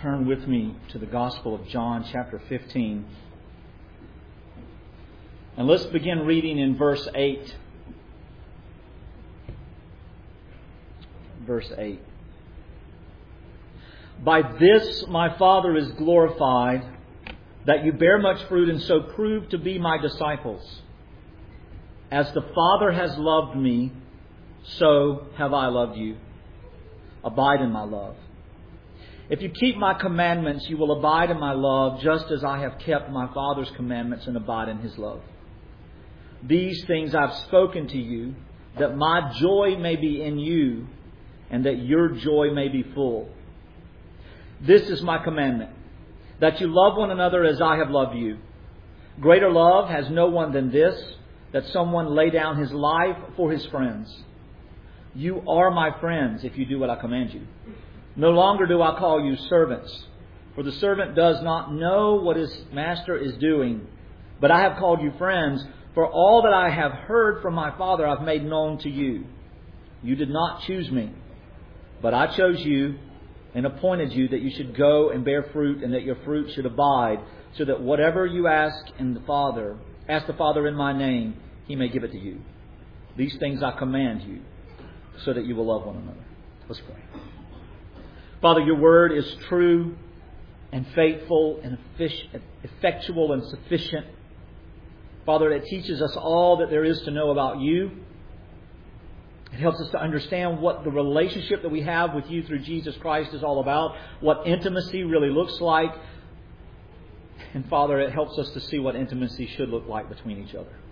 turn with me to the Gospel of John, chapter 15. And let's begin reading in verse 8. Verse 8. By this my Father is glorified, that you bear much fruit and so prove to be my disciples. As the Father has loved me, so have I loved you. Abide in my love. If you keep my commandments, you will abide in my love, just as I have kept my Father's commandments and abide in His love. These things I've spoken to you, that my joy may be in you, and that your joy may be full. This is my commandment, that you love one another as I have loved you. Greater love has no one than this, that someone lay down his life for his friends. You are my friends if you do what I command you. No longer do I call you servants, for the servant does not know what his master is doing. But I have called you friends, for all that I have heard from my Father I've made known to you. You did not choose me, but I chose you and appointed you that you should go and bear fruit, and that your fruit should abide, so that whatever you ask the Father in my name, He may give it to you. These things I command you, so that you will love one another. Let's pray. Father, your word is true and faithful and effectual and sufficient. Father, it teaches us all that there is to know about you. It helps us to understand what the relationship that we have with you through Jesus Christ is all about, what intimacy really looks like. And Father, it helps us to see what intimacy should look like between each other.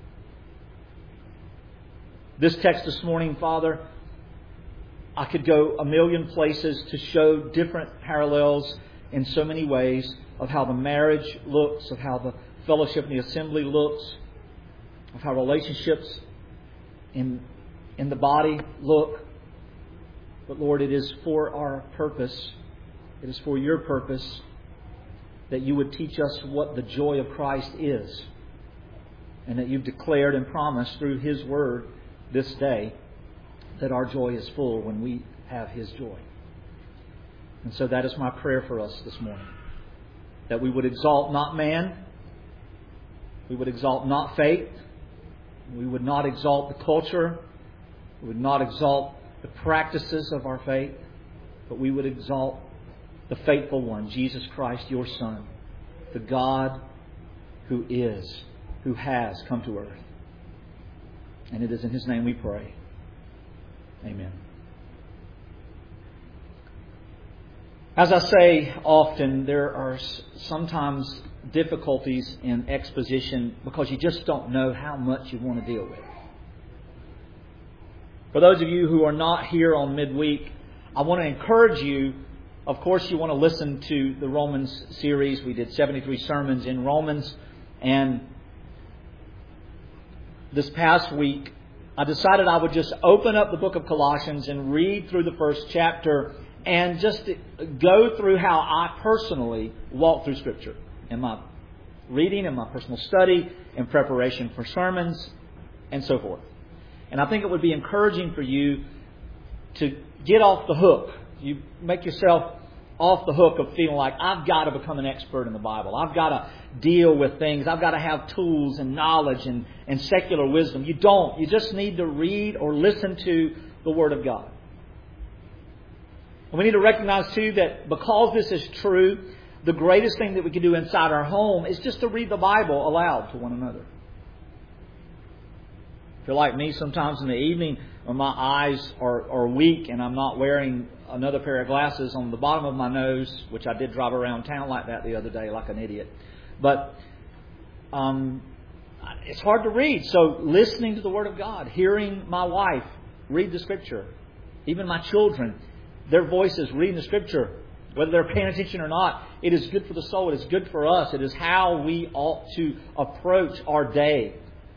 This text this morning, Father, I could go a million places to show different parallels in so many ways of how the marriage looks, of how the fellowship and the assembly looks, of how relationships in the body look. But Lord, it is for our purpose, it is for your purpose, that you would teach us what the joy of Christ is, and that you've declared and promised through His Word this day that our joy is full when we have His joy. And so that is my prayer for us this morning, that we would exalt not man, we would exalt not faith, we would not exalt the culture, we would not exalt the practices of our faith, but we would exalt the faithful one, Jesus Christ, your Son, the God who is, who has come to earth. And it is in His name we pray. Amen. As I say often, there are sometimes difficulties in exposition because you just don't know how much you want to deal with. For those of you who are not here on midweek, I want to encourage you. Of course, you want to listen to the Romans series. We did 73 sermons in Romans. And this past week, I decided I would just open up the book of Colossians and read through the first chapter and just go through how I personally walk through Scripture in my reading, in my personal study, in preparation for sermons, and so forth. And I think it would be encouraging for you to get off the hook. You make yourself off the hook of feeling like, I've got to become an expert in the Bible. I've got to deal with things. I've got to have tools and knowledge and secular wisdom. You don't. You just need to read or listen to the Word of God. And we need to recognize too that because this is true, the greatest thing that we can do inside our home is just to read the Bible aloud to one another. If you're like me, sometimes in the evening when my eyes are weak and I'm not wearing another pair of glasses on the bottom of my nose, which I did drive around town like that the other day like an idiot. But it's hard to read. So listening to the Word of God, hearing my wife read the Scripture, even my children, their voices reading the Scripture, whether they're paying attention or not, it is good for the soul. It is good for us. It is how we ought to approach our day.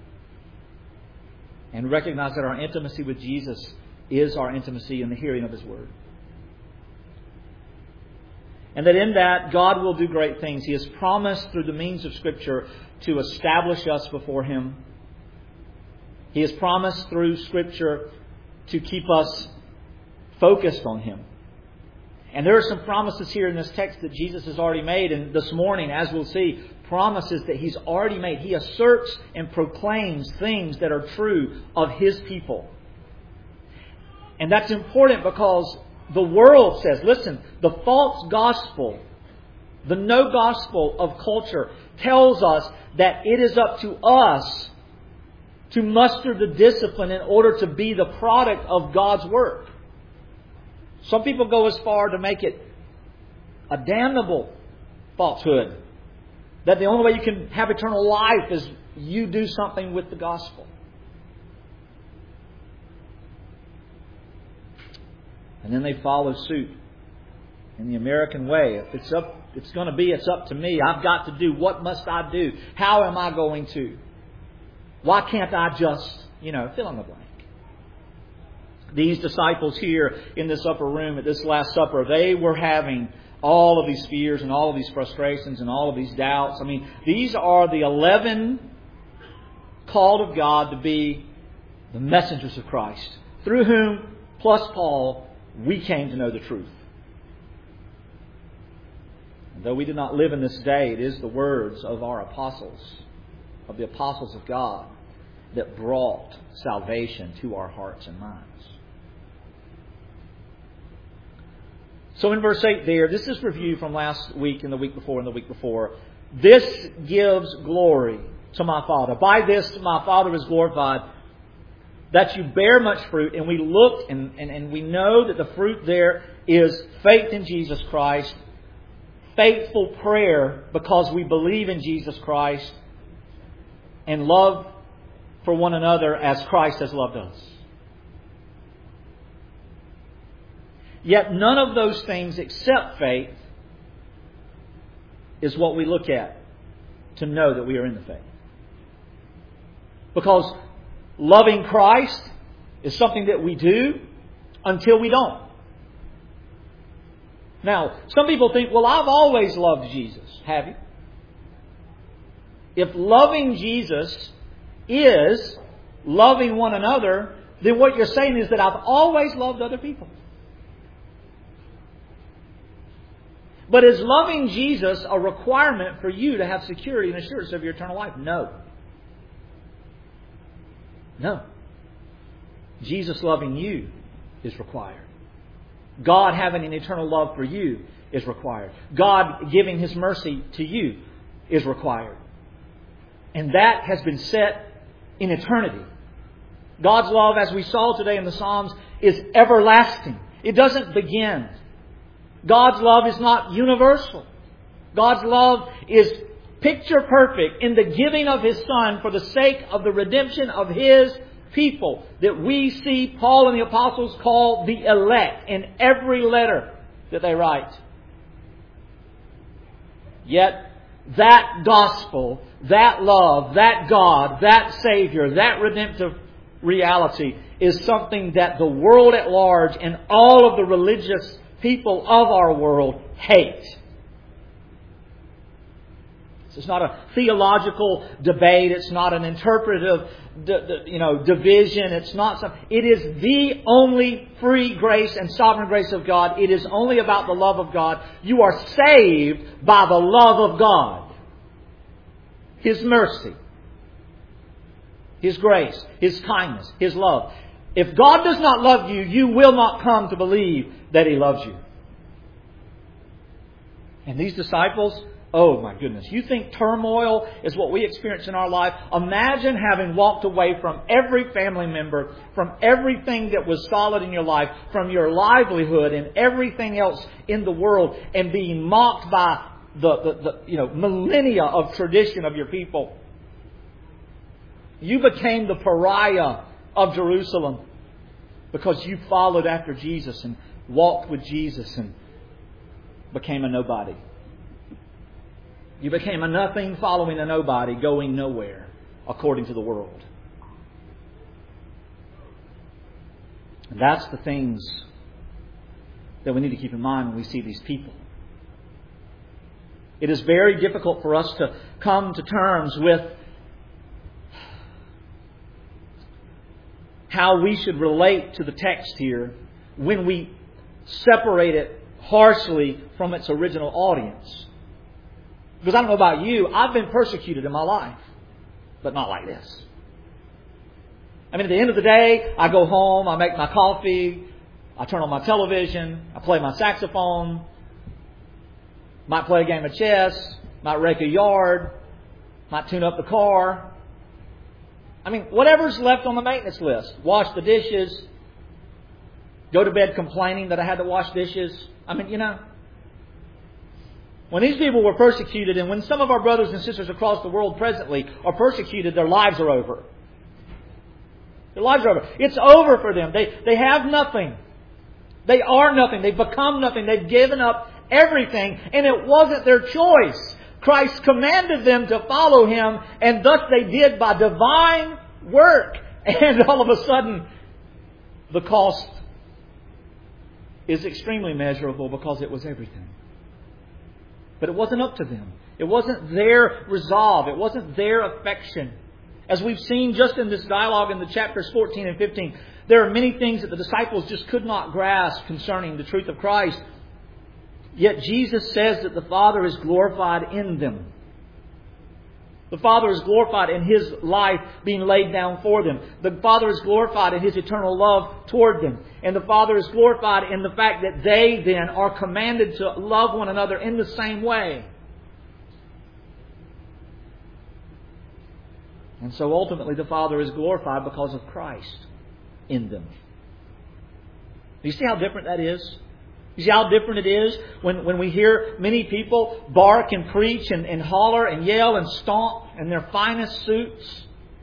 And recognize that our intimacy with Jesus is our intimacy in the hearing of His Word. And that in that, God will do great things. He has promised through the means of Scripture to establish us before Him. He has promised through Scripture to keep us focused on Him. And there are some promises here in this text that Jesus has already made. And this morning, as we'll see, promises that He's already made. He asserts and proclaims things that are true of His people. And that's important because the world says, listen, the false gospel, the no gospel of culture tells us that it is up to us to muster the discipline in order to be the product of God's work. Some people go as far to make it a damnable falsehood. That the only way you can have eternal life is you do something with the gospel. And then they follow suit in the American way. If it's up to me. I've got to do. What must I do? How am I going to? Why can't I just, fill in the blank? These disciples here in this upper room at this Last Supper, they were having all of these fears and all of these frustrations and all of these doubts. These are the 11 called of God to be the messengers of Christ, through whom, plus Paul, we came to know the truth. And though we did not live in this day, it is the words of our apostles, of the apostles of God, that brought salvation to our hearts and minds. So in verse 8 there, this is review from last week and the week before and the week before. This gives glory to my Father. By this my Father is glorified, that you bear much fruit. And we looked and we know that the fruit there is faith in Jesus Christ, faithful prayer because we believe in Jesus Christ, and love for one another as Christ has loved us. Yet none of those things except faith is what we look at to know that we are in the faith. Because loving Christ is something that we do until we don't. Now, some people think, well, I've always loved Jesus. Have you? If loving Jesus is loving one another, then what you're saying is that I've always loved other people. But is loving Jesus a requirement for you to have security and assurance of your eternal life? No. No. Jesus loving you is required. God having an eternal love for you is required. God giving His mercy to you is required. And that has been set in eternity. God's love, as we saw today in the Psalms, is everlasting. It doesn't begin. God's love is not universal. God's love is picture perfect in the giving of His Son for the sake of the redemption of His people, that we see Paul and the apostles call the elect in every letter that they write. Yet that gospel, that love, that God, that Savior, that redemptive reality is something that the world at large and all of the religious people of our world hate. It's not a theological debate. It's not an interpretive division. It's not some. It is the only free grace and sovereign grace of God. It is only about the love of God. You are saved by the love of God. His mercy, His grace, His kindness, His love. If God does not love you, you will not come to believe that He loves you. And these disciples, oh my goodness, you think turmoil is what we experience in our life? Imagine having walked away from every family member, from everything that was solid in your life, from your livelihood and everything else in the world, and being mocked by the millennia of tradition of your people. You became the pariah of Jerusalem because you followed after Jesus and walked with Jesus and became a nobody. You became a nothing following a nobody, going nowhere according to the world. And that's the things that we need to keep in mind when we see these people. It is very difficult for us to come to terms with how we should relate to the text here when we separate it harshly from its original audience. Because I don't know about you, I've been persecuted in my life, but not like this. I mean, at the end of the day, I go home, I make my coffee, I turn on my television, I play my saxophone, might play a game of chess, might rake a yard, might tune up the car. I mean, whatever's left on the maintenance list. Wash the dishes, go to bed complaining that I had to wash dishes. I mean, you know, when these people were persecuted, and when some of our brothers and sisters across the world presently are persecuted, their lives are over. Their lives are over. It's over for them. They have nothing. They are nothing. They've become nothing. They've given up everything. And it wasn't their choice. Christ commanded them to follow Him, and thus they did by divine work. And all of a sudden, the cost is extremely measurable because it was everything. But it wasn't up to them. It wasn't their resolve. It wasn't their affection. As we've seen just in this dialogue in the chapters 14 and 15, there are many things that the disciples just could not grasp concerning the truth of Christ. Yet Jesus says that the Father is glorified in them. The Father is glorified in His life being laid down for them. The Father is glorified in His eternal love toward them. And the Father is glorified in the fact that they then are commanded to love one another in the same way. And so ultimately the Father is glorified because of Christ in them. You see how different that is? You see how different it is when we hear many people bark and preach and holler and yell and stomp in their finest suits.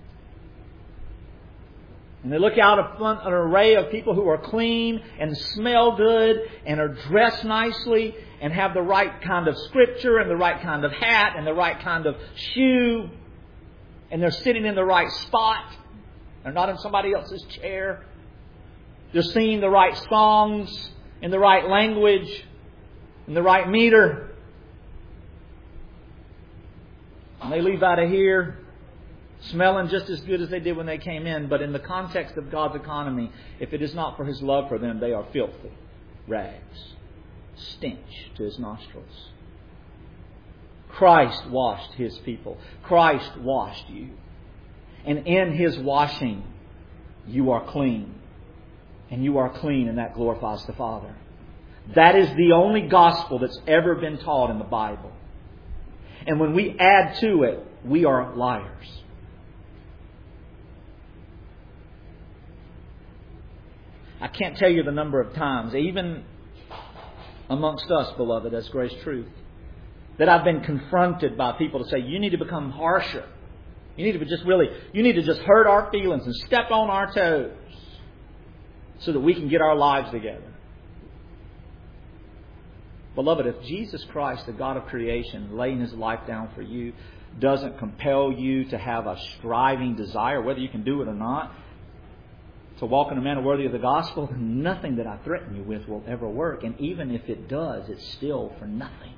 And they look out in front of an array of people who are clean and smell good and are dressed nicely and have the right kind of scripture and the right kind of hat and the right kind of shoe. And they're sitting in the right spot. They're not in somebody else's chair. They're singing the right songs in the right language, in the right meter. And they leave out of here smelling just as good as they did when they came in. But in the context of God's economy, if it is not for His love for them, they are filthy rags, stench to His nostrils. Christ washed His people. Christ washed you. And in His washing, you are clean. And you are clean, and that glorifies the Father. That is the only gospel that's ever been taught in the Bible. And when we add to it, we are liars. I can't tell you the number of times, even amongst us, beloved, as Grace Truth, that I've been confronted by people to say, you need to become harsher. You need to just hurt our feelings and step on our toes so that we can get our lives together. Beloved, if Jesus Christ, the God of creation, laying His life down for you, doesn't compel you to have a striving desire, whether you can do it or not, to walk in a manner worthy of the gospel, then nothing that I threaten you with will ever work. And even if it does, it's still for nothing.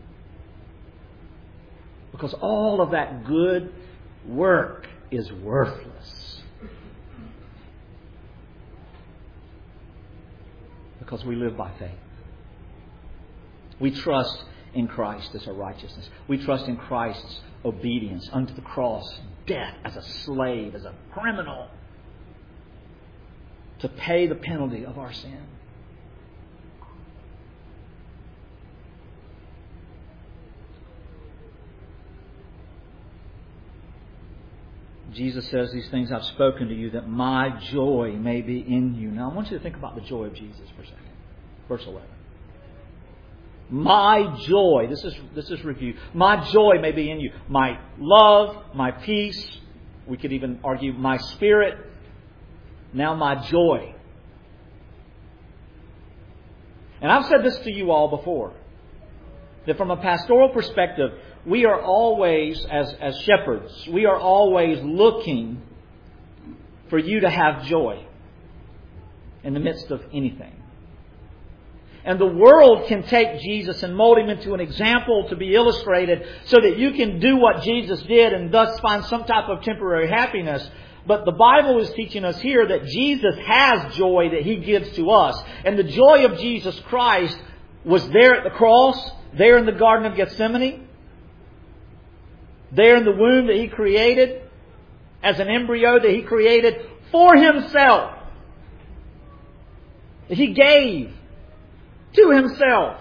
Because all of that good work is worthless. Because we live by faith. We trust in Christ as our righteousness. We trust in Christ's obedience unto the cross, death as a slave, as a criminal, to pay the penalty of our sin. Jesus says, these things I've spoken to you that my joy may be in you. Now I want you to think about the joy of Jesus for a second. Verse 11. My joy, this is review. My joy may be in you. My love, my peace. We could even argue my spirit. Now my joy. And I've said this to you all before. That from a pastoral perspective, we are always, as shepherds, we are always looking for you to have joy in the midst of anything. And the world can take Jesus and mold Him into an example to be illustrated so that you can do what Jesus did and thus find some type of temporary happiness. But the Bible is teaching us here that Jesus has joy that He gives to us. And the joy of Jesus Christ was there at the cross, there in the Garden of Gethsemane, there in the womb that He created, as an embryo that He created for Himself. That He gave to Himself.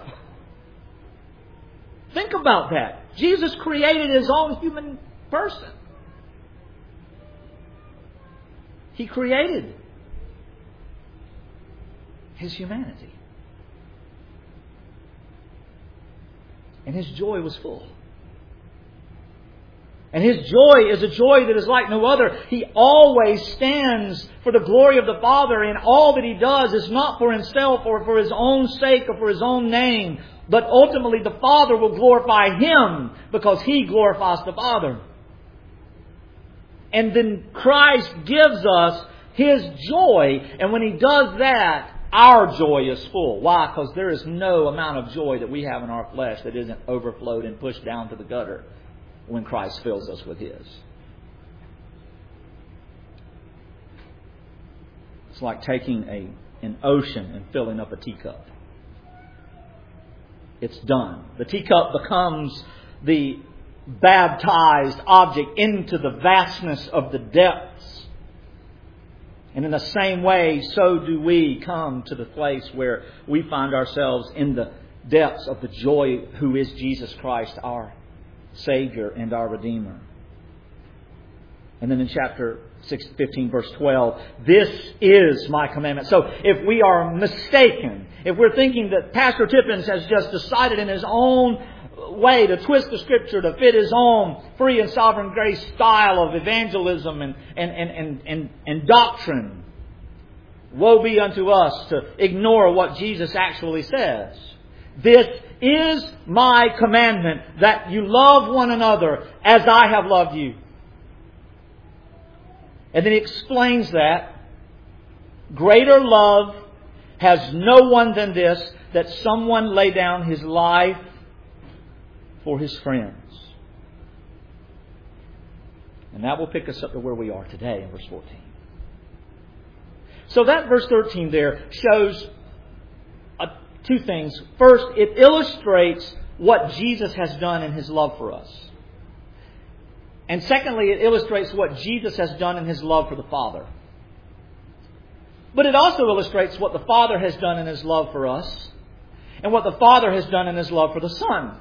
Think about that. Jesus created His own human person. He created His humanity. And His joy was full. And His joy is a joy that is like no other. He always stands for the glory of the Father, and all that He does is not for Himself or for His own sake or for His own name, but ultimately the Father will glorify Him because He glorifies the Father. And then Christ gives us His joy, and when He does that, our joy is full. Why? Because there is no amount of joy that we have in our flesh that isn't overflowed and pushed down to the gutter when Christ fills us with His. It's like taking an ocean and filling up a teacup. It's done. The teacup becomes the baptized object into the vastness of the depths. And in the same way, so do we come to the place where we find ourselves in the depths of the joy who is Jesus Christ, our Savior and our Redeemer. And then in chapter 15, verse 12, this is my commandment. So if we are mistaken, if we're thinking that Pastor Tippins has just decided in his own way to twist the Scripture to fit his own free and sovereign grace style of evangelism and doctrine, woe be unto us to ignore what Jesus actually says. This is my commandment, that you love one another as I have loved you. And then He explains that greater love has no one than this, that someone lay down his life for his friends. And that will pick us up to where we are today in verse 14. So that verse 13 there shows two things. First, it illustrates what Jesus has done in His love for us. And secondly, it illustrates what Jesus has done in His love for the Father. But it also illustrates what the Father has done in His love for us, and what the Father has done in His love for the Son.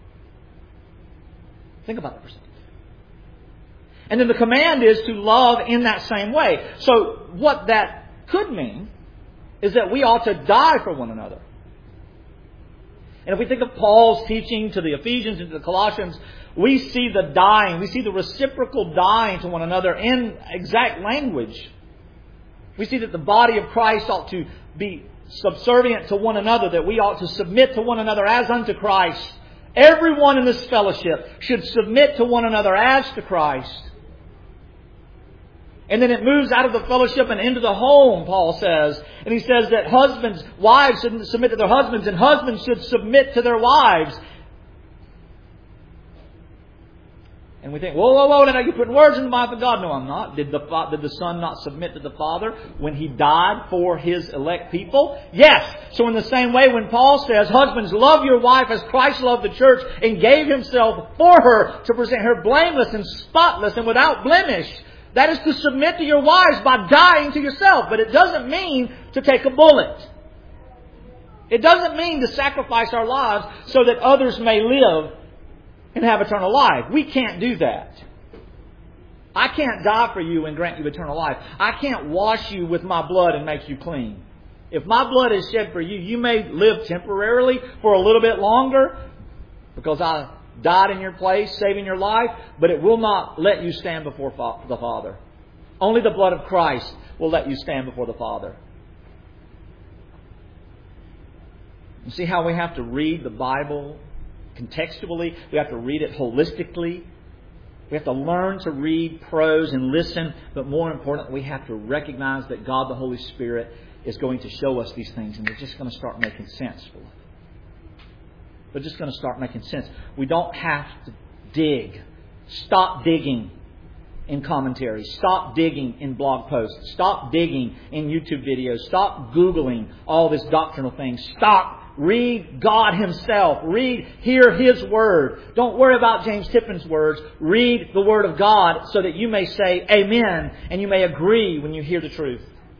Think about that for a second. And then the command is to love in that same way. So what that could mean is that we ought to die for one another. And if we think of Paul's teaching to the Ephesians and to the Colossians, we see the dying, we see the reciprocal dying to one another in exact language. We see that the body of Christ ought to be subservient to one another, that we ought to submit to one another as unto Christ. Everyone in this fellowship should submit to one another as to Christ. And then it moves out of the fellowship and into the home, Paul says. And he says that wives should submit to their husbands, and husbands should submit to their wives. And we think, whoa, now you're putting words in the mouth of God. No, I'm not. Did the Son not submit to the Father when He died for His elect people? Yes. So in the same way, when Paul says, husbands, love your wife as Christ loved the church and gave Himself for her to present her blameless and spotless and without blemish, that is to submit to your wives by dying to yourself. But it doesn't mean to take a bullet. It doesn't mean to sacrifice our lives so that others may live and have eternal life. We can't do that. I can't die for you and grant you eternal life. I can't wash you with my blood and make you clean. If my blood is shed for you, you may live temporarily for a little bit longer because I died in your place, saving your life, but it will not let you stand before the Father. Only the blood of Christ will let you stand before the Father. You see how we have to read the Bible contextually? We have to read it holistically. We have to learn to read prose and listen, but more importantly, we have to recognize that God the Holy Spirit is going to show us these things, and they're just going to start making sense for us. They're just going to start making sense. We don't have to dig. Stop digging in commentaries. Stop digging in blog posts. Stop digging in YouTube videos. Stop Googling all this doctrinal things. Stop Read God Himself. Hear His Word. Don't worry about James Tipton's words. Read the Word of God so that you may say Amen and you may agree when you hear the truth.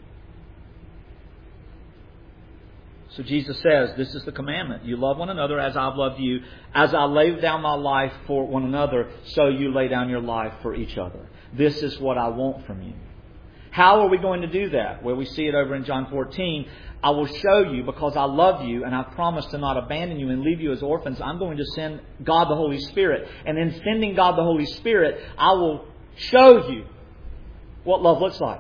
So Jesus says, this is the commandment. You love one another as I've loved you. As I laid down my life for one another, so you lay down your life for each other. This is what I want from you. How are we going to do that? Well, we see it over in John 14. I will show you, because I love you and I promise to not abandon you and leave you as orphans. I'm going to send God the Holy Spirit. And in sending God the Holy Spirit, I will show you what love looks like.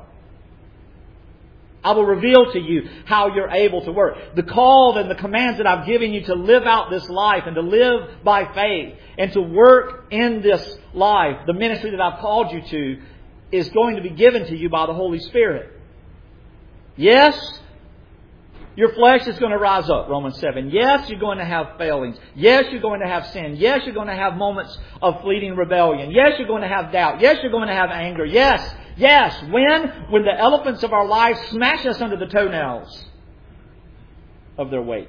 I will reveal to you how you're able to work. The call and the commands that I've given you to live out this life and to live by faith and to work in this life, the ministry that I've called you to, is going to be given to you by the Holy Spirit. Yes, your flesh is going to rise up, Romans 7. Yes, you're going to have failings. Yes, you're going to have sin. Yes, you're going to have moments of fleeting rebellion. Yes, you're going to have doubt. Yes, you're going to have anger. Yes. When the elephants of our lives smash us under the toenails of their weight.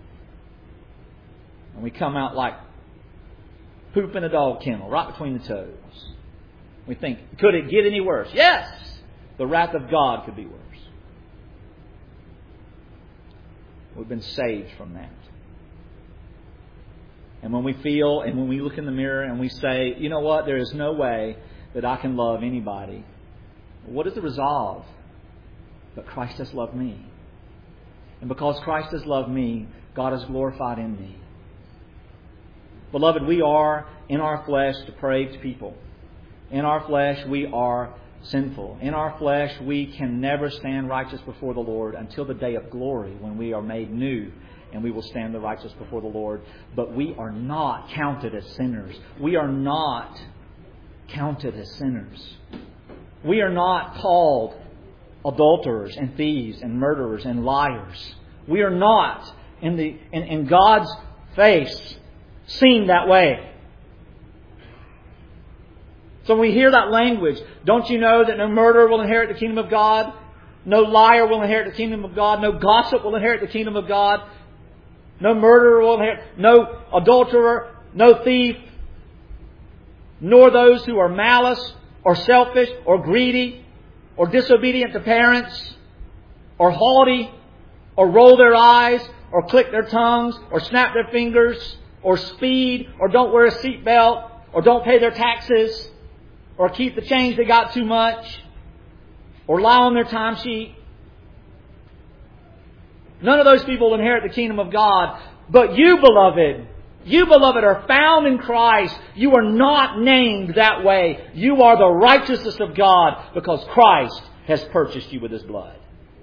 And we come out like poop in a dog kennel, right between the toes. We think, could it get any worse? Yes! The wrath of God could be worse. We've been saved from that. And when we feel and when we look in the mirror and we say, you know what, there is no way that I can love anybody. What is the resolve? But Christ has loved me. And because Christ has loved me, God is glorified in me. Beloved, we are, in our flesh, depraved people. In our flesh, we are sinful. In our flesh, we can never stand righteous before the Lord until the day of glory when we are made new and we will stand the righteous before the Lord. But we are not counted as sinners. We are not counted as sinners. We are not called adulterers and thieves and murderers and liars. We are not in God's face seen that way. So when we hear that language, don't you know that no murderer will inherit the kingdom of God? No liar will inherit the kingdom of God. No gossip will inherit the kingdom of God. No murderer will inherit. No adulterer. No thief. Nor those who are malice or selfish or greedy or disobedient to parents or haughty or roll their eyes or click their tongues or snap their fingers or speed or don't wear a seatbelt or don't pay their taxes or keep the change they got too much or lie on their timesheet. None of those people will inherit the kingdom of God. But you, beloved, are found in Christ. You are not named that way. You are the righteousness of God because Christ has purchased you with His blood.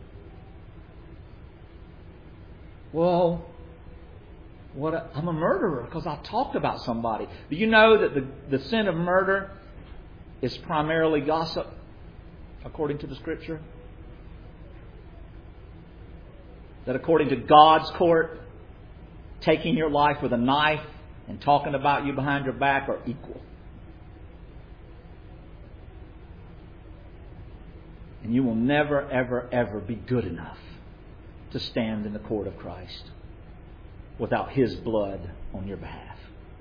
Well, I'm a murderer because I talked about somebody. Do you know that the sin of murder is primarily gossip, according to the Scripture? That according to God's court, taking your life with a knife and talking about you behind your back are equal. And you will never, ever, ever be good enough to stand in the court of Christ without His blood on your behalf.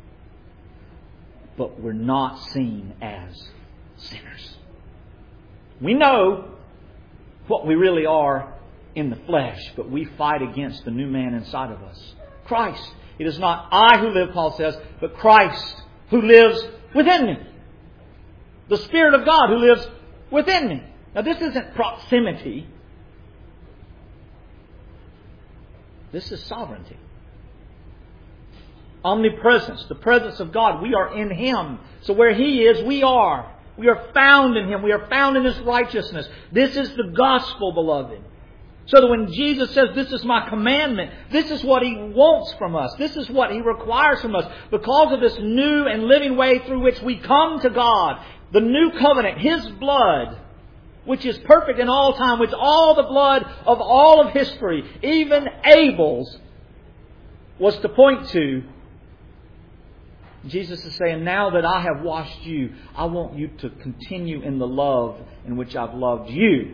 But we're not seen as sinners. We know what we really are in the flesh, but we fight against the new man inside of us. Christ. It is not I who live, Paul says, but Christ who lives within me. The Spirit of God who lives within me. Now this isn't proximity. This is sovereignty. Omnipresence, the presence of God. We are in Him. So where He is, we are. We are found in Him. We are found in His righteousness. This is the gospel, beloved. So that when Jesus says, this is my commandment, this is what He wants from us. This is what He requires from us. Because of this new and living way through which we come to God. The new covenant, His blood, which is perfect in all time, which all the blood of all of history, even Abel's, was to point to. Jesus is saying, now that I have washed you, I want you to continue in the love in which I've loved you.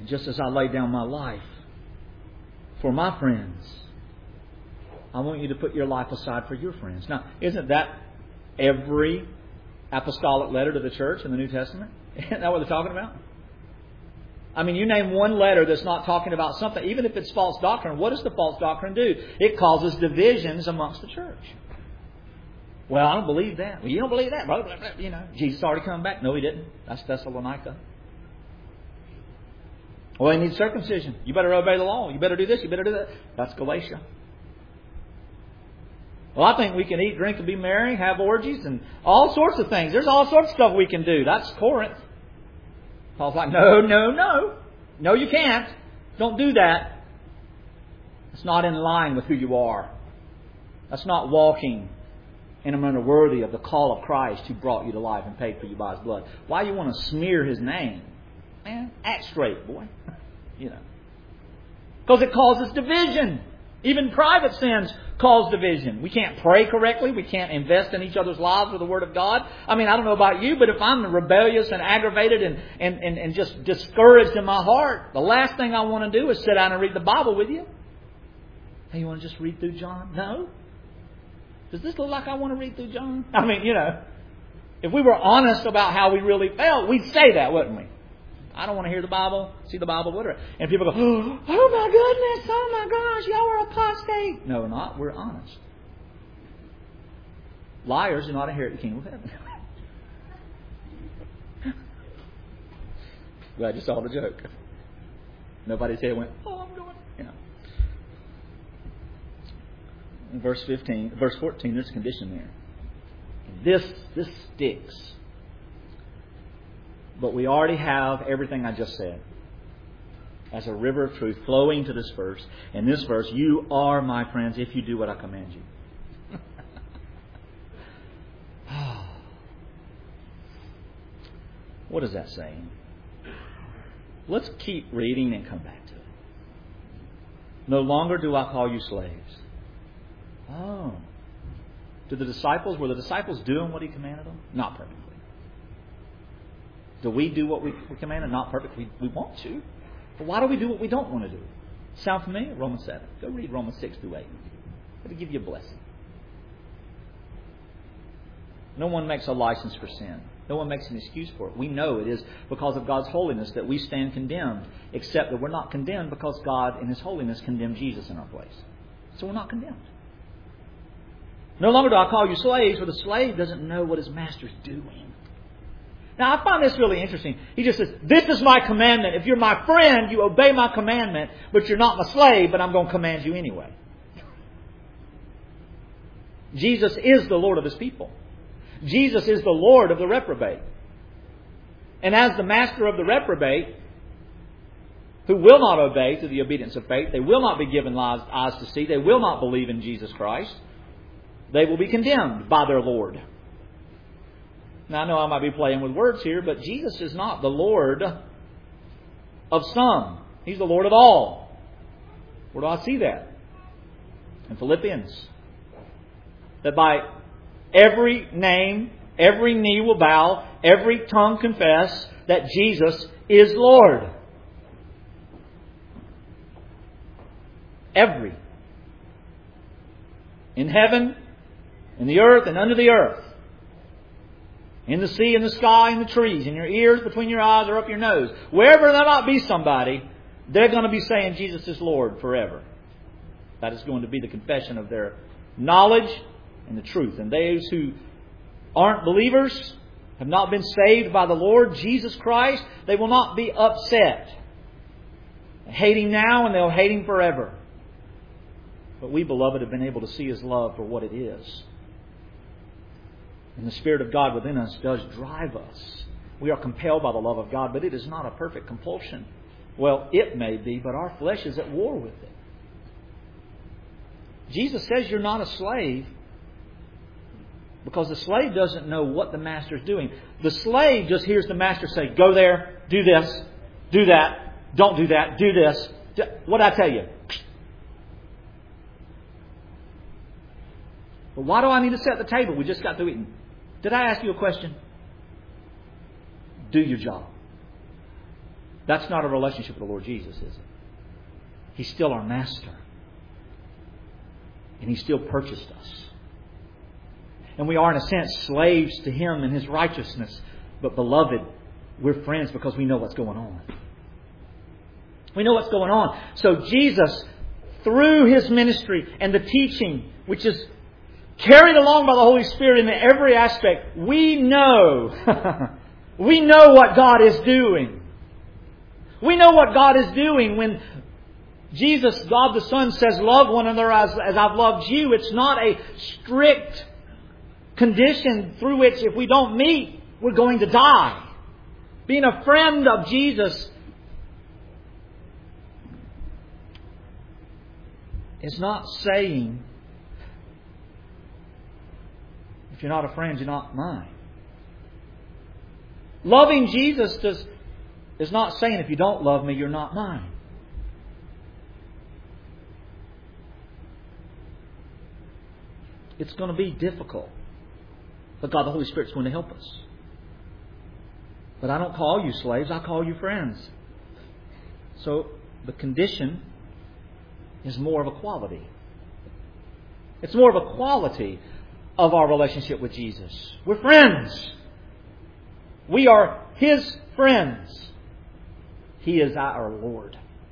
just as I lay down my life for my friends, I want you to put your life aside for your friends. Now, isn't that every apostolic letter to the church in the New Testament? Isn't that what they're talking about? I mean, you name one letter that's not talking about something, even if it's false doctrine. What does the false doctrine do? It causes divisions amongst the church. Well, I don't believe that. Well, you don't believe that, brother. You know, Jesus already come back. No, He didn't. That's Thessalonica. Well, He needs circumcision. You better obey the law. You better do this. You better do that. That's Galatia. Well, I think we can eat, drink, and be merry, have orgies, and all sorts of things. There's all sorts of stuff we can do. That's Corinth. Paul's like, no. No, you can't. Don't do that. It's not in line with who you are. That's not walking in a manner worthy of the call of Christ who brought you to life and paid for you by His blood. Why you want to smear His name? Man, act straight, boy. You know. Because it causes division. Even private sins cause division. We can't pray correctly. We can't invest in each other's lives with the Word of God. I mean, I don't know about you, but if I'm rebellious and aggravated and just discouraged in my heart, the last thing I want to do is sit down and read the Bible with you. Hey, you want to just read through John? No. Does this look like I want to read through John? I mean, you know, if we were honest about how we really felt, we'd say that, wouldn't we? I don't want to hear the Bible, see the Bible, whatever. And people go, oh my goodness, oh my gosh, y'all are apostate. No, we're not. We're honest. Liars do not inherit the kingdom of heaven. Glad you saw the joke. Nobody's head went, oh, I'm going. You know. In verse 14, there's a condition there. This sticks. But we already have everything I just said as a river of truth flowing to this verse. In this verse, you are my friends if you do what I command you. What is that saying? Let's keep reading and come back to it. No longer do I call you slaves. Oh. Were the disciples doing what He commanded them? Not perfectly. Do we do what we commanded? Not perfectly. We want to. But why do we do what we don't want to do? Sound familiar? Romans 7. Go read Romans 6 through 8. It'll give you a blessing. No one makes a license for sin. No one makes an excuse for it. We know it is because of God's holiness that we stand condemned, except that we're not condemned because God in His holiness condemned Jesus in our place. So we're not condemned. No longer do I call you slaves, for the slave doesn't know what his master's doing. Now, I find this really interesting. He just says, this is my commandment. If you're my friend, you obey my commandment, but you're not my slave, but I'm going to command you anyway. Jesus is the Lord of His people. Jesus is the Lord of the reprobate. And as the master of the reprobate, who will not obey to the obedience of faith, they will not be given eyes to see, they will not believe in Jesus Christ, they will be condemned by their Lord. Now, I know I might be playing with words here, but Jesus is not the Lord of some. He's the Lord of all. Where do I see that? In Philippians. That by every name, every knee will bow, every tongue confess that Jesus is Lord. Every. In heaven, in the earth, and under the earth. In the sea, in the sky, in the trees, in your ears, between your eyes, or up your nose. Wherever there might be somebody, they're going to be saying Jesus is Lord forever. That is going to be the confession of their knowledge and the truth. And those who aren't believers, have not been saved by the Lord Jesus Christ, they will not be upset. They hate Him now and they'll hate Him forever. But we, beloved, have been able to see His love for what it is. And the Spirit of God within us does drive us. We are compelled by the love of God, but it is not a perfect compulsion. Well, it may be, but our flesh is at war with it. Jesus says you're not a slave because the slave doesn't know what the master's doing. The slave just hears the master say, go there, do this, do that, don't do that, do this. What did I tell you? But why do I need to set the table? We just got through eating. Did I ask you a question? Do your job. That's not a relationship with the Lord Jesus, is it? He's still our master. And He still purchased us. And we are, in a sense, slaves to Him and His righteousness. But beloved, we're friends because we know what's going on. We know what's going on. So Jesus, through His ministry and the teaching, which is carried along by the Holy Spirit in every aspect, we know, we know what God is doing. We know what God is doing when Jesus, God the Son, says, love one another as I've loved you. It's not a strict condition through which if we don't meet, we're going to die. Being a friend of Jesus is not saying, if you're not a friend, you're not mine. Loving Jesus is not saying, if you don't love me, you're not mine. It's going to be difficult. But God the Holy Spirit's going to help us. But I don't call you slaves, I call you friends. So the condition is more of a quality. It's more of a quality of our relationship with Jesus. We're friends. We are His friends. He is our Lord.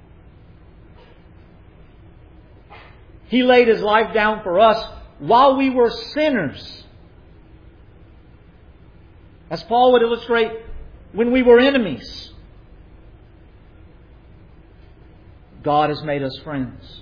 He laid His life down for us while we were sinners. As Paul would illustrate, when we were enemies. God has made us friends.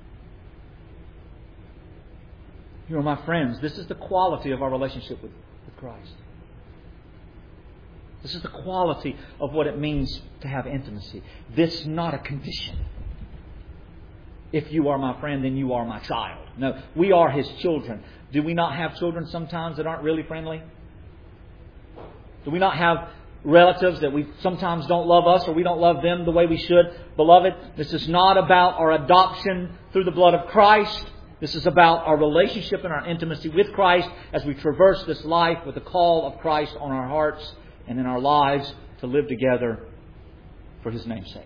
You are my friends. This is the quality of our relationship with Christ. This is the quality of what it means to have intimacy. This is not a condition. If you are my friend, then you are my child. No, we are His children. Do we not have children sometimes that aren't really friendly? Do we not have relatives that we sometimes don't love us or we don't love them the way we should? Beloved, this is not about our adoption through the blood of Christ. This is about our relationship and our intimacy with Christ as we traverse this life with the call of Christ on our hearts and in our lives to live together for His name's sake.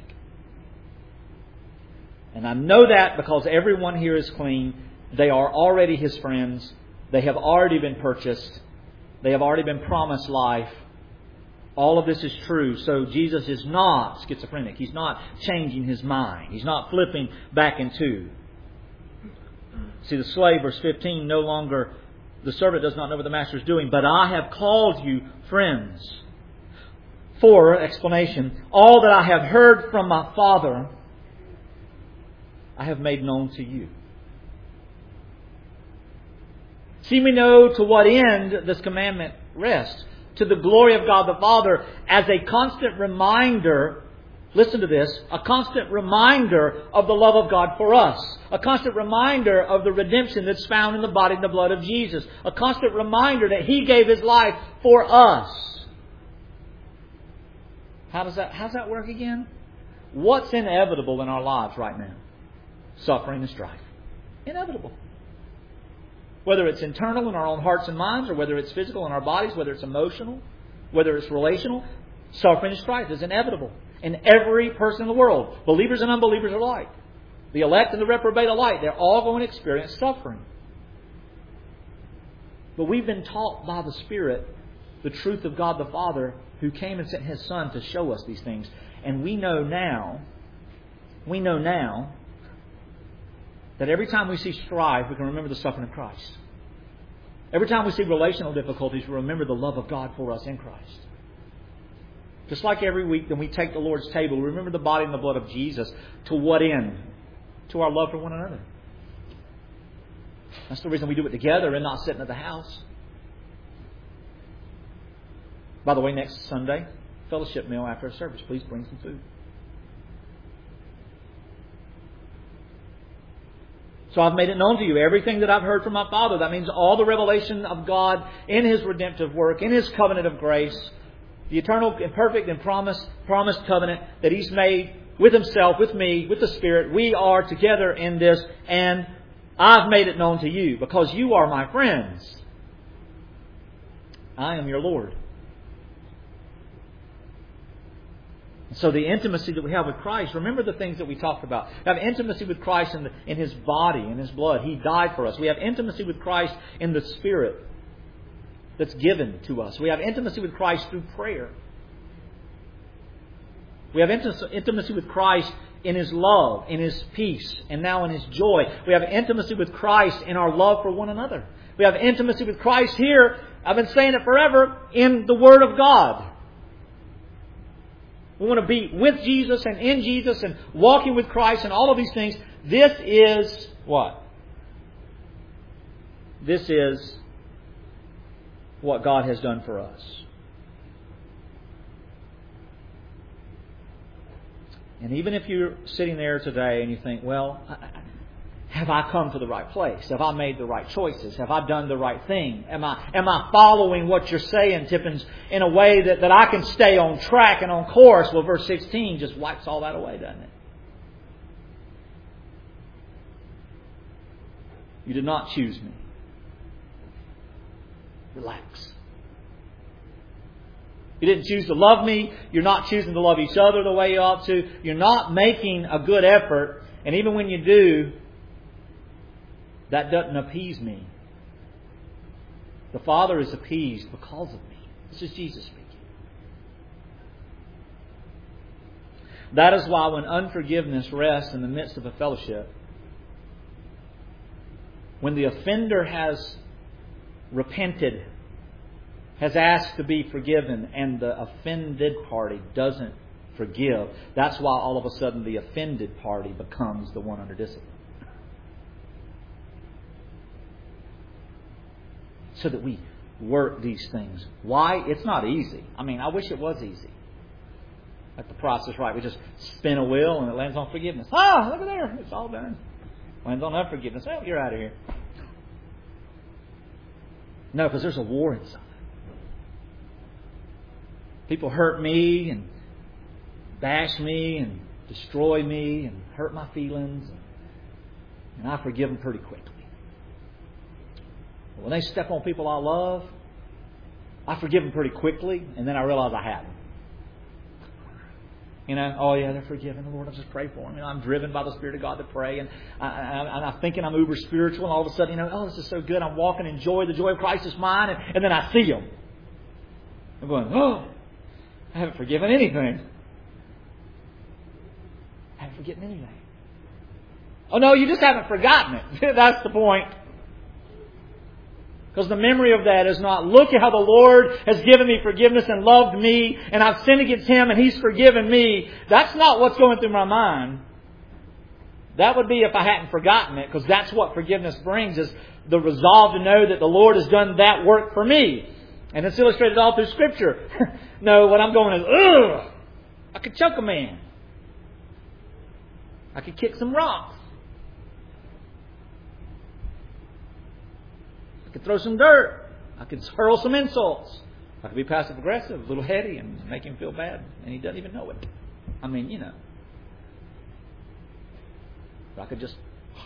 And I know that because everyone here is clean. They are already His friends. They have already been purchased. They have already been promised life. All of this is true. So Jesus is not schizophrenic. He's not changing His mind. He's not flipping back and two. See, the slave, verse 15, no longer, the servant does not know what the master is doing, but I have called you friends. For, explanation, all that I have heard from my Father, I have made known to you. See, we know to what end this commandment rests. To the glory of God the Father, as a constant reminder, listen to this, a constant reminder of the love of God for us. A constant reminder of the redemption that's found in the body and the blood of Jesus. A constant reminder that He gave His life for us. How's that work again? What's inevitable in our lives right now? Suffering and strife. Inevitable. Whether it's internal in our own hearts and minds, or whether it's physical in our bodies, whether it's emotional, whether it's relational, suffering and strife is inevitable in every person in the world. Believers and unbelievers alike. The elect and the reprobate alike. They're all going to experience suffering. But we've been taught by the Spirit the truth of God the Father, who came and sent His Son to show us these things. And we know now that every time we see strife, we can remember the suffering of Christ. Every time we see relational difficulties, we remember the love of God for us in Christ. Just like every week when we take the Lord's table, we remember the body and the blood of Jesus. To what end? To our love for one another. That's the reason we do it together and not sitting at the house. By the way, next Sunday, fellowship meal after a service. Please bring some food. So I've made it known to you everything that I've heard from my Father. That means all the revelation of God in His redemptive work, in His covenant of grace, the eternal and perfect and promised covenant that He's made with Himself, with me, with the Spirit. We are together in this, and I've made it known to you because you are my friends. I am your Lord. So the intimacy that we have with Christ, remember the things that we talked about. We have intimacy with Christ in His body, in His blood. He died for us. We have intimacy with Christ in the Spirit that's given to us. We have intimacy with Christ through prayer. We have intimacy with Christ in His love, in His peace, and now in His joy. We have intimacy with Christ in our love for one another. We have intimacy with Christ here, I've been saying it forever, in the Word of God. We want to be with Jesus and in Jesus and walking with Christ and all of these things. This is what? This is what God has done for us. And even if you're sitting there today and you think, well, have I come to the right place? Have I made the right choices? Have I done the right thing? Am I following what you're saying, Tippins, in a way that I can stay on track and on course? Well, verse 16 just wipes all that away, doesn't it? You did not choose me. Relax. You didn't choose to love me. You're not choosing to love each other the way you ought to. You're not making a good effort. And even when you do, that doesn't appease me. The Father is appeased because of me. This is Jesus speaking. That is why when unforgiveness rests in the midst of a fellowship, when the offender has repented, has asked to be forgiven, and the offended party doesn't forgive, that's why all of a sudden the offended party becomes the one under discipline. So that we work these things. Why? It's not easy. I mean, I wish it was easy. Like the process, right? We just spin a wheel and it lands on forgiveness. Ah, look at there. It's all done. Lands on unforgiveness. Well, you're out of here. No, because there's a war inside. People hurt me and bash me and destroy me and hurt my feelings. And I forgive them pretty quickly. When they step on people I love, I forgive them pretty quickly, and then I realize I haven't. You know, oh yeah, they're forgiven. Lord, I'll just pray for them. You know, I'm driven by the Spirit of God to pray, and I'm thinking I'm uber spiritual, and all of a sudden, you know, oh, this is so good. I'm walking in joy. The joy of Christ is mine, and then I see them. I'm going, oh, I haven't forgiven anything. I haven't forgotten anything. Oh no, you just haven't forgotten it. That's the point. Because the memory of that is not, look at how the Lord has given me forgiveness and loved me, and I've sinned against Him and He's forgiven me. That's not what's going through my mind. That would be if I hadn't forgotten it, because that's what forgiveness brings, is the resolve to know that the Lord has done that work for me. And it's illustrated all through Scripture. No, what I'm going is, ugh! I could choke a man. I could kick some rocks. I could throw some dirt. I could hurl some insults. I could be passive aggressive, a little heady, and make him feel bad, and he doesn't even know it. I mean, you know. But I could just...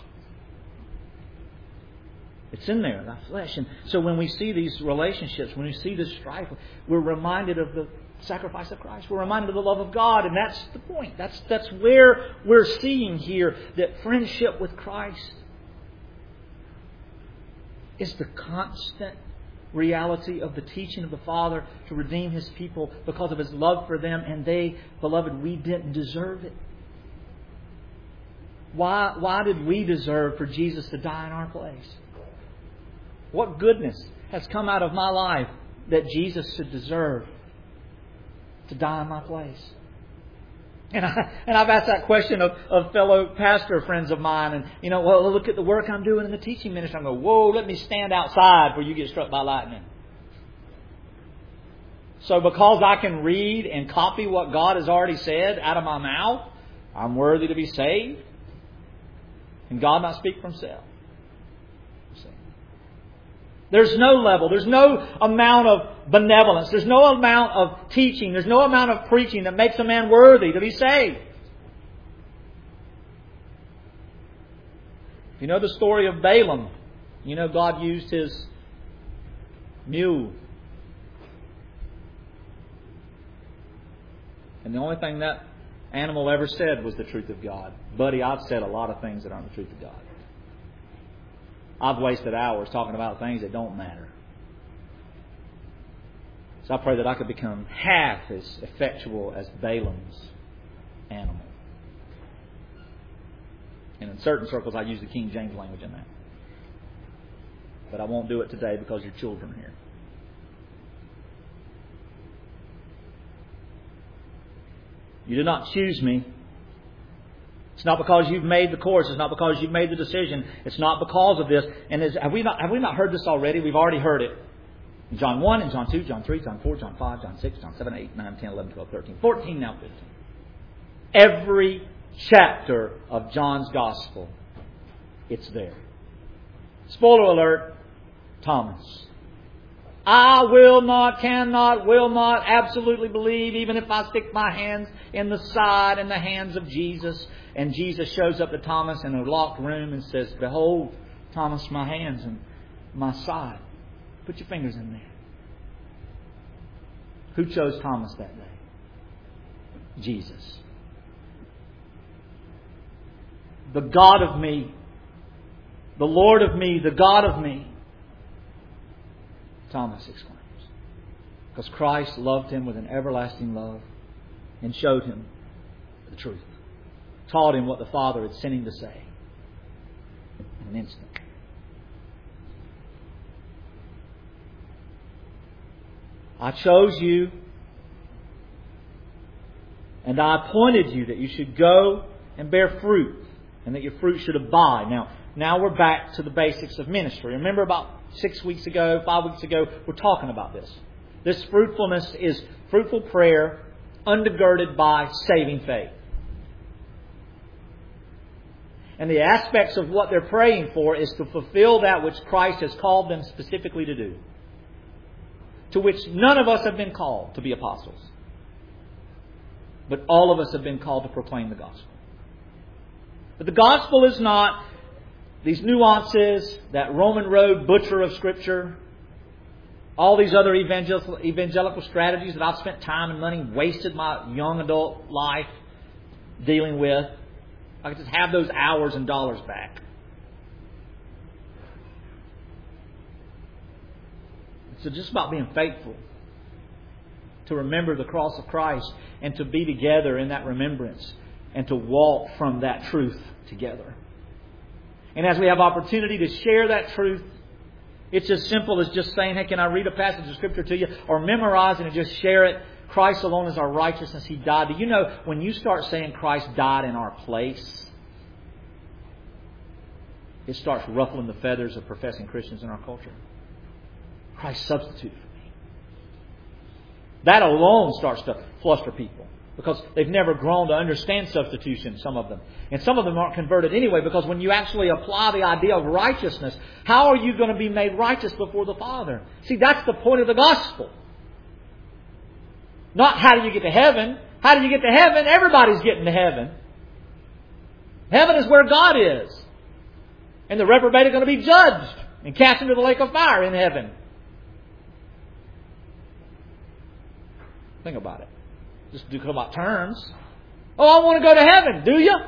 It's in there, that flesh. And so when we see these relationships, when we see this strife, we're reminded of the sacrifice of Christ. We're reminded of the love of God, and that's the point. That's where we're seeing here that friendship with Christ is the constant reality of the teaching of the Father to redeem His people because of His love for them. And they, beloved, we didn't deserve it. Why did we deserve for Jesus to die in our place? What goodness has come out of my life that Jesus should deserve to die in my place? And I've asked that question of fellow pastor friends of mine. And, you know, well, look at the work I'm doing in the teaching ministry. I'm going, whoa, let me stand outside before you get struck by lightning. So because I can read and copy what God has already said out of my mouth, I'm worthy to be saved? Can God not speak for Himself? There's no level. There's no amount of benevolence. There's no amount of teaching. There's no amount of preaching that makes a man worthy to be saved. If you know the story of Balaam, you know God used his mule. And the only thing that animal ever said was the truth of God. Buddy, I've said a lot of things that aren't the truth of God. I've wasted hours talking about things that don't matter. So I pray that I could become half as effectual as Balaam's animal. And in certain circles I use the King James language in that. But I won't do it today because your children are here. You did not choose me. It's not because you've made the course. It's not because you've made the decision. It's not because of this. And have we not heard this already? We've already heard it. In John 1, in John 2, John 3, John 4, John 5, John 6, John 7, 8, 9, 10, 11, 12, 13, 14, now 15. Every chapter of John's Gospel, it's there. Spoiler alert, Thomas. I will not, cannot, will not, absolutely believe, even if I stick my hands in the side and the hands of Jesus. And Jesus shows up to Thomas in a locked room and says, behold, Thomas, my hands and my side. Put your fingers in there. Who chose Thomas that day? Jesus. The God of me. The Lord of me. The God of me. Thomas exclaims. Because Christ loved him with an everlasting love and showed him the truth. Taught him what the Father had sent him to say in an instant. I chose you and I appointed you that you should go and bear fruit and that your fruit should abide. Now we're back to the basics of ministry. Remember about 5 weeks ago, we're talking about this. This fruitfulness is fruitful prayer undergirded by saving faith. And the aspects of what they're praying for is to fulfill that which Christ has called them specifically to do. To which none of us have been called to be apostles. But all of us have been called to proclaim the gospel. But the gospel is not these nuances, that Roman road butcher of Scripture, all these other evangelical strategies that I've spent time and money, wasted my young adult life dealing with. I could just have those hours and dollars back. It's just about being faithful. To remember the cross of Christ and to be together in that remembrance and to walk from that truth together. And as we have opportunity to share that truth, it's as simple as just saying, hey, can I read a passage of Scripture to you? Or memorize it and just share it. Christ alone is our righteousness. He died. Do you know, when you start saying Christ died in our place, it starts ruffling the feathers of professing Christians in our culture. Christ substituted for me. That alone starts to fluster people. Because they've never grown to understand substitution, some of them. And some of them aren't converted anyway, because when you actually apply the idea of righteousness, how are you going to be made righteous before the Father? See, that's the point of the gospel. Not how do you get to heaven. How do you get to heaven? Everybody's getting to heaven. Heaven is where God is. And the reprobate are going to be judged and cast into the lake of fire in heaven. Think about it. Just to come about terms. Oh, I want to go to heaven. Do you?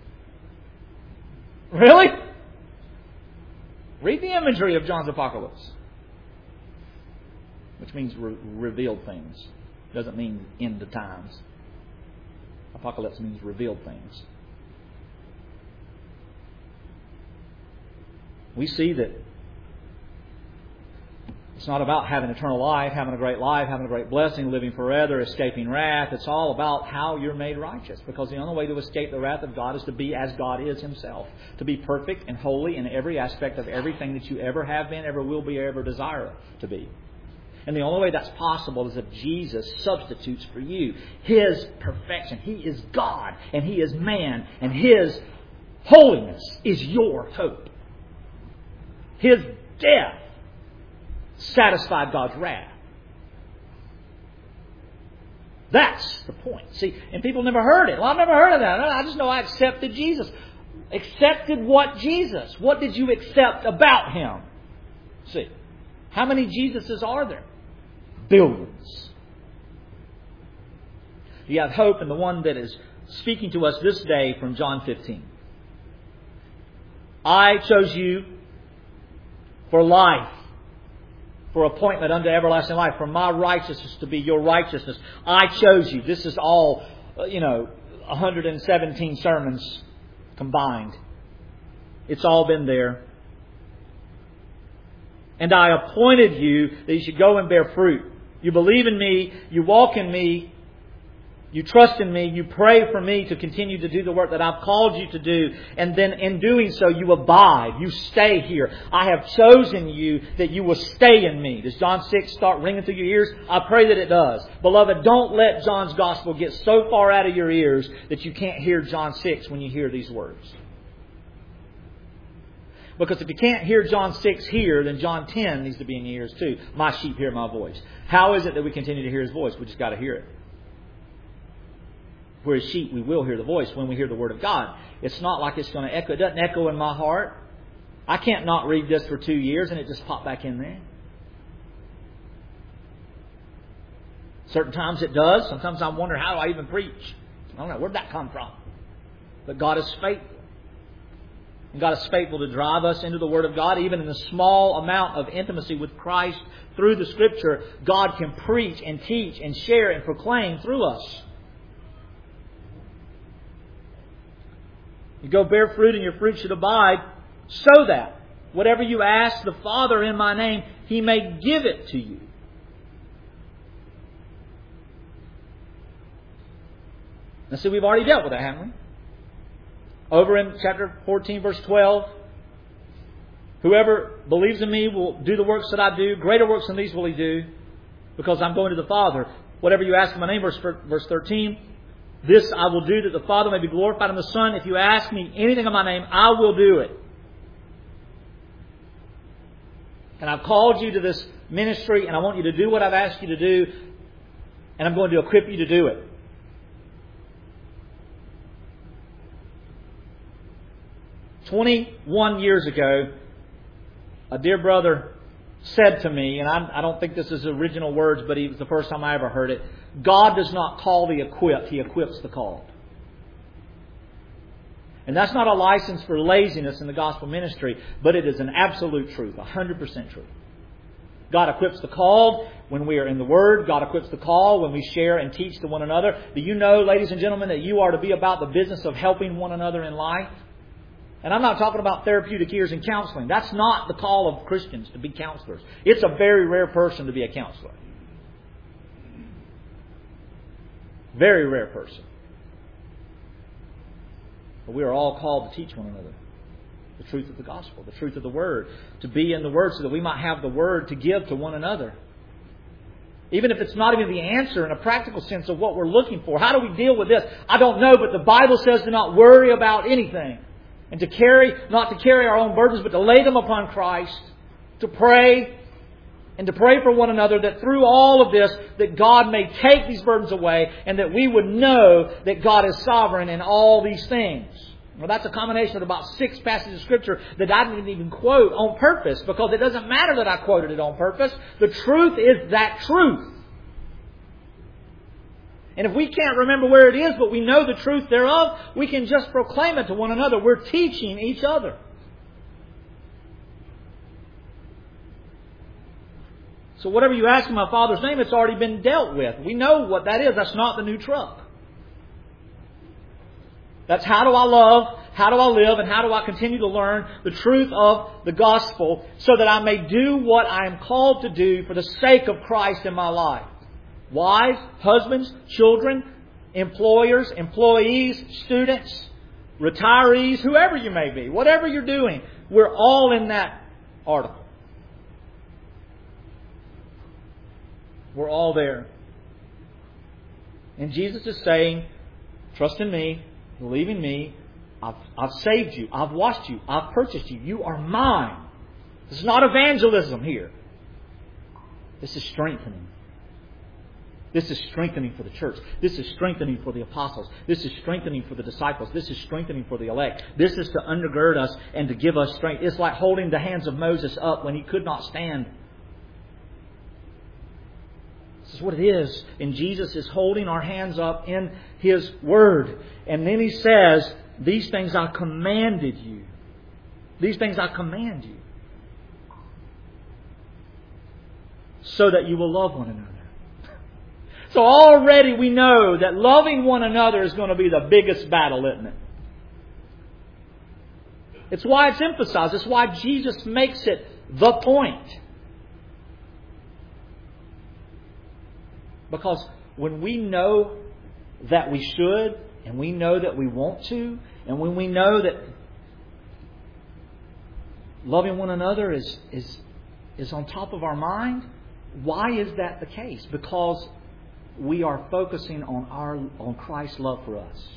Really? Read the imagery of John's Apocalypse. Which means revealed things. Doesn't mean end of times. Apocalypse means revealed things. We see that it's not about having eternal life, having a great life, having a great blessing, living forever, escaping wrath. It's all about how you're made righteous. Because the only way to escape the wrath of God is to be as God is Himself. To be perfect and holy in every aspect of everything that you ever have been, ever will be, or ever desire to be. And the only way that's possible is if Jesus substitutes for you His perfection. He is God and He is man. And His holiness is your hope. His death satisfied God's wrath. That's the point. See, and people never heard it. Well, I've never heard of that. I just know I accepted Jesus. Accepted what Jesus? What did you accept about Him? See, how many Jesuses are there? Billions. you have hope in the one that is speaking to us this day from John 15. I chose you for life, for appointment unto everlasting life, for my righteousness to be your righteousness. I chose you. This is all, 117 sermons combined. It's all been there. And I appointed you that you should go and bear fruit. You believe in me, you walk in me, you trust in me, you pray for me to continue to do the work that I've called you to do. And then in doing so, you abide. You stay here. I have chosen you that you will stay in me. Does John 6 start ringing through your ears? I pray that it does. Beloved, don't let John's Gospel get so far out of your ears that you can't hear John 6 when you hear these words. Because if you can't hear John 6 here, then John 10 needs to be in your ears too. My sheep hear my voice. How is it that we continue to hear His voice? We just got to hear it. We're His sheep, we will hear the voice when we hear the Word of God. It's not like it's going to echo. It doesn't echo in my heart. I can't not read this for 2 years and it just pop back in there. Certain times it does. Sometimes I wonder, how do I even preach? I don't know. Where'd that come from? But God is faithful. And God is faithful to drive us into the Word of God. Even in the small amount of intimacy with Christ through the Scripture, God can preach and teach and share and proclaim through us. You go bear fruit and your fruit should abide, so that whatever you ask the Father in my name, He may give it to you. Now see, we've already dealt with that, haven't we? Over in chapter 14, verse 12. Whoever believes in me will do the works that I do. Greater works than these will he do, because I'm going to the Father. Whatever you ask in my name, verse 13. This I will do, that the Father may be glorified in the Son. If you ask me anything in my name, I will do it. And I've called you to this ministry, and I want you to do what I've asked you to do, and I'm going to equip you to do it. "21 years ago, a dear brother said to me," and I don't think this is original words, but it was the first time I ever heard it, "God does not call the equipped, He equips the called." And that's not a license for laziness in the gospel ministry, but it is an absolute truth, 100% truth. God equips the called when we are in the Word. God equips the called when we share and teach to one another. Do you know, ladies and gentlemen, that you are to be about the business of helping one another in life? And I'm not talking about therapeutic years and counseling. That's not the call of Christians, to be counselors. It's a very rare person to be a counselor. Very rare person. But we are all called to teach one another the truth of the gospel, the truth of the Word, to be in the Word so that we might have the Word to give to one another. Even if it's not even the answer in a practical sense of what we're looking for. How do we deal with this? I don't know, but the Bible says to not worry about anything. And not to carry our own burdens, but to lay them upon Christ, to pray, and to pray for one another, that through all of this, that God may take these burdens away, and that we would know that God is sovereign in all these things. Well, that's a combination of about 6 passages of Scripture that I didn't even quote on purpose, because it doesn't matter that I quoted it on purpose. The truth is that truth. And if we can't remember where it is, but we know the truth thereof, we can just proclaim it to one another. We're teaching each other. So whatever you ask in my Father's name, it's already been dealt with. We know what that is. That's not the new truck. That's how do I love, how do I live, and how do I continue to learn the truth of the gospel so that I may do what I am called to do for the sake of Christ in my life. Wives, husbands, children, employers, employees, students, retirees, whoever you may be, whatever you're doing, we're all in that article. We're all there. And Jesus is saying, trust in me, believe in me, I've saved you, I've washed you, I've purchased you, you are mine. This is not evangelism here. This is strengthening. This is strengthening for the church. This is strengthening for the apostles. This is strengthening for the disciples. This is strengthening for the elect. This is to undergird us and to give us strength. It's like holding the hands of Moses up when he could not stand. This is what it is. And Jesus is holding our hands up in His Word. And then He says, these things I commanded you. These things I command you. So that you will love one another. So already we know that loving one another is going to be the biggest battle, isn't it? It's why it's emphasized. It's why Jesus makes it the point. Because when we know that we should, and we know that we want to, and when we know that loving one another is on top of our mind, why is that the case? Because we are focusing on Christ's love for us.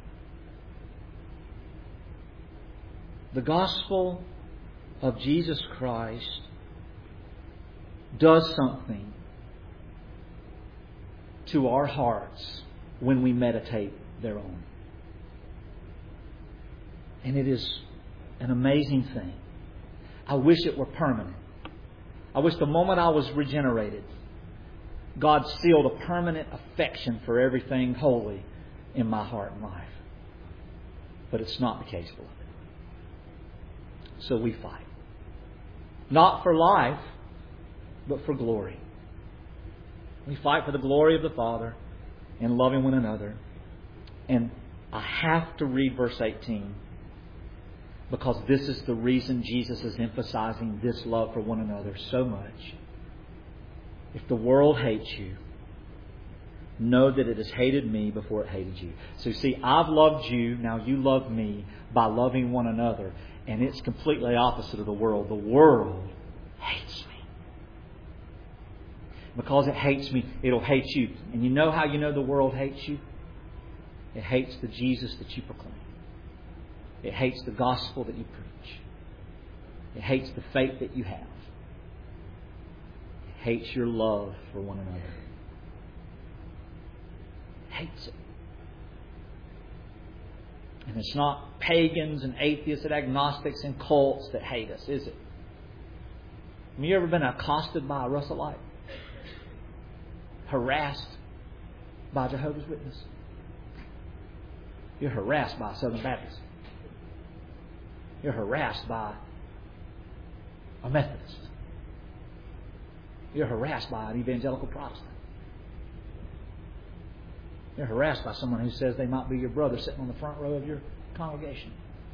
The gospel of Jesus Christ does something to our hearts when we meditate thereon. And it is an amazing thing. I wish it were permanent. I wish the moment I was regenerated, God sealed a permanent affection for everything holy in my heart and life. But it's not the case, beloved. So we fight. Not for life, but for glory. We fight for the glory of the Father and loving one another. And I have to read verse 18 because this is the reason Jesus is emphasizing this love for one another so much. If the world hates you, know that it has hated me before it hated you. So see, I've loved you, now you love me by loving one another. And it's completely opposite of the world. The world hates me. Because it hates me, it'll hate you. And you know how you know the world hates you? It hates the Jesus that you proclaim. It hates the gospel that you preach. It hates the faith that you have. It hates your love for one another. It hates it. And it's not pagans and atheists and agnostics and cults that hate us, is it? Have you ever been accosted by a Russellite? Harassed by a Jehovah's Witness? You're harassed by a Southern Baptist. You're harassed by a Methodist. You're harassed by an evangelical Protestant. You're harassed by someone who says they might be your brother sitting on the front row of your congregation.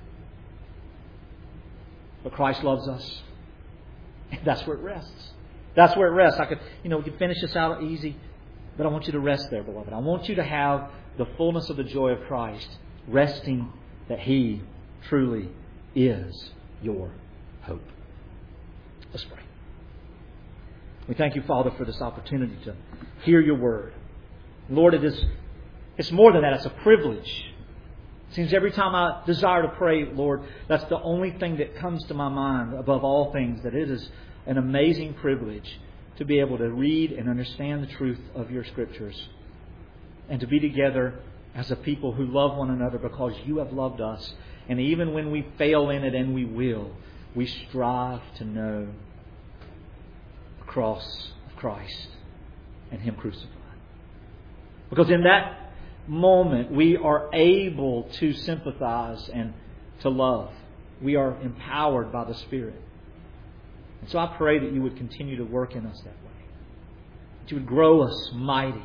But Christ loves us. And that's where it rests. That's where it rests. We could finish this out easy, but I want you to rest there, beloved. I want you to have the fullness of the joy of Christ, resting that He truly is your hope. Let's pray. We thank you, Father, for this opportunity to hear your word. Lord, it's more than that. It's a privilege. It seems every time I desire to pray, Lord, that's the only thing that comes to my mind above all things, that it is an amazing privilege to be able to read and understand the truth of your Scriptures and to be together as a people who love one another because you have loved us. And even when we fail in it, and we will, we strive to know the cross of Christ and Him crucified. Because in that moment, we are able to sympathize and to love. We are empowered by the Spirit. And so I pray that you would continue to work in us that way. That you would grow us mighty.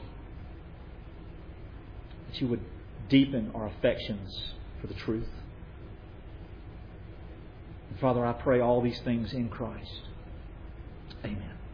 That you would deepen our affections for the truth. And Father, I pray all these things in Christ. Amen.